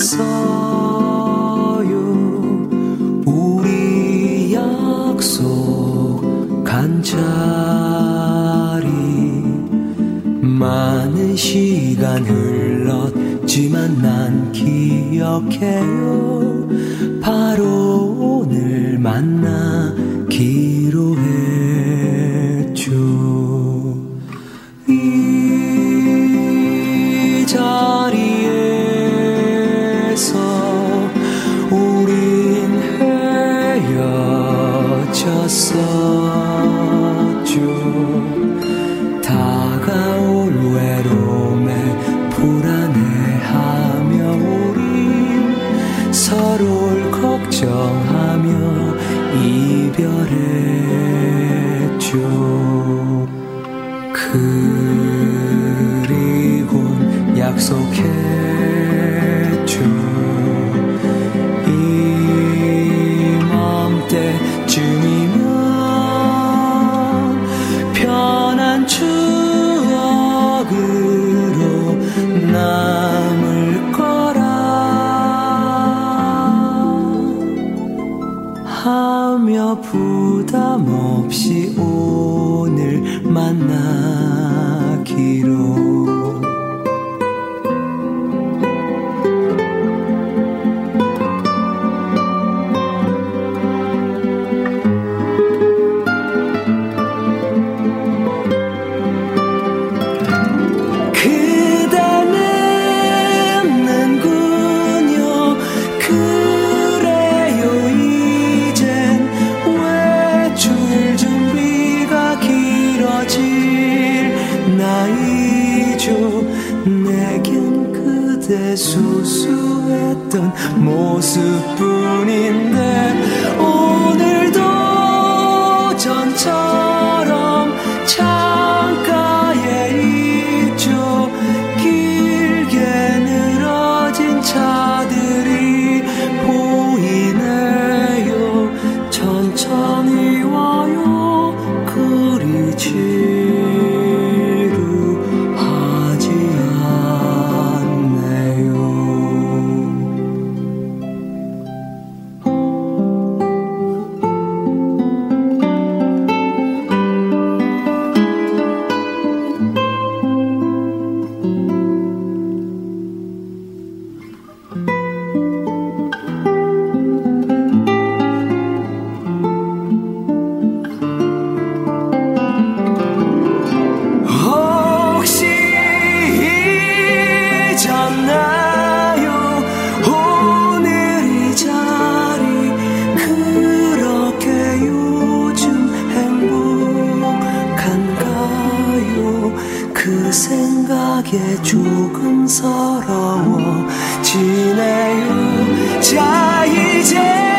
우리 약속한 자리 많은 시간 흘렀지만 난 기억해요. 바로 오늘 만나기로 했죠. 이 자리에서 우린 헤어졌었죠. 다가올 외로움에 불안해하며 우린 서로를 걱정하며 이별했죠. 그리곤 약속했죠. 이맘때쯤이면 편한 추억으로 남을 거라 하며 부담 없이 오늘 만나기로. 수수했던 모습뿐인데 오늘도 전처럼 창가에 있죠. 길게 늘어진 차들이 보이네요. 천천히 와요. 그리 지루하지 않네요. 그 생각에 조금 서러워지네요. 자 이제